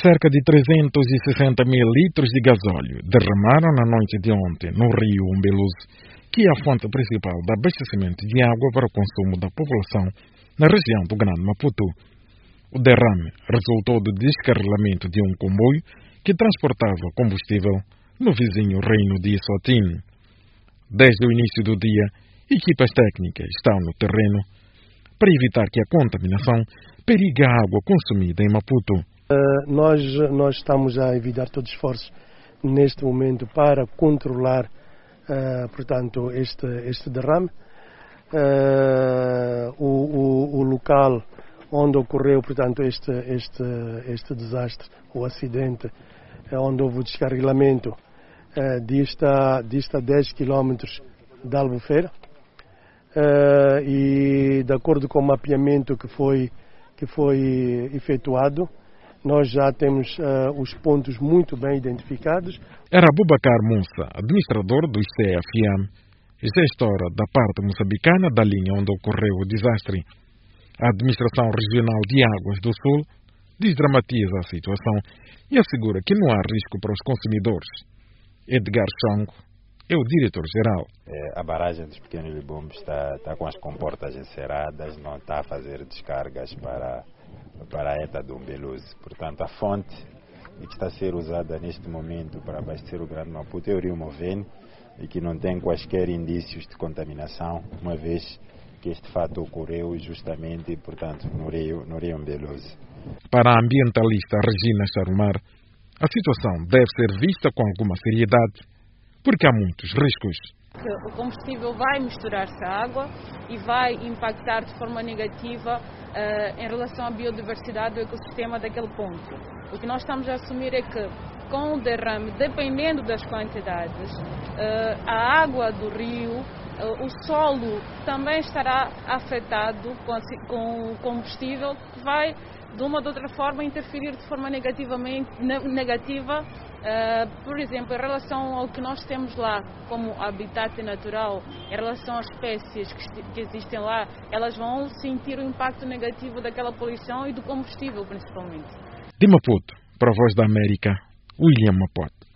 Cerca de 360 mil litros de gasóleo derramaram na noite de ontem no rio Umbeluze, que é a fonte principal de abastecimento de água para o consumo da população na região do Grande Maputo. O derrame resultou do descarrilamento de um comboio que transportava combustível no vizinho reino de Eswatini. Desde o início do dia, equipas técnicas estão no terreno para evitar que a contaminação perigue a água consumida em Maputo. Nós estamos a evitar todos os esforços neste momento para controlar, portanto, este derrame. O local onde ocorreu, portanto, este desastre, o acidente, onde houve o descarrilamento, dista 10 km da Albufeira, e de acordo com o mapeamento que foi efetuado, nós já temos os pontos muito bem identificados. Era Abubakar Musa, administrador do ICFM, gestor da parte moçambicana da linha onde ocorreu o desastre. A Administração Regional de Águas do Sul desdramatiza a situação e assegura que não há risco para os consumidores. Edgar Chongo é o diretor-geral. A barragem dos Pequenos Libumbos está com as comportas encerradas, não está a fazer descargas para a ETA do Umbeluze. Portanto, a fonte que está a ser usada neste momento para abastecer o Grande Maputo é o rio Movene, e que não tem quaisquer indícios de contaminação, uma vez que este fato ocorreu justamente, portanto, no rio Umbeluze. Para a ambientalista Regina Charumar, a situação deve ser vista com alguma seriedade, porque há muitos riscos. O combustível vai misturar-se à água e vai impactar de forma negativa em relação à biodiversidade do ecossistema daquele ponto. O que nós estamos a assumir é que, com o derrame, dependendo das quantidades, a água do rio, o solo também estará afetado com o combustível, que vai, de uma ou de outra forma, interferir de forma negativa, por exemplo, em relação ao que nós temos lá como habitat natural, em relação às espécies que existem lá, elas vão sentir o impacto negativo daquela poluição e do combustível, principalmente. De Maputo, para a Voz da América, William Mapote.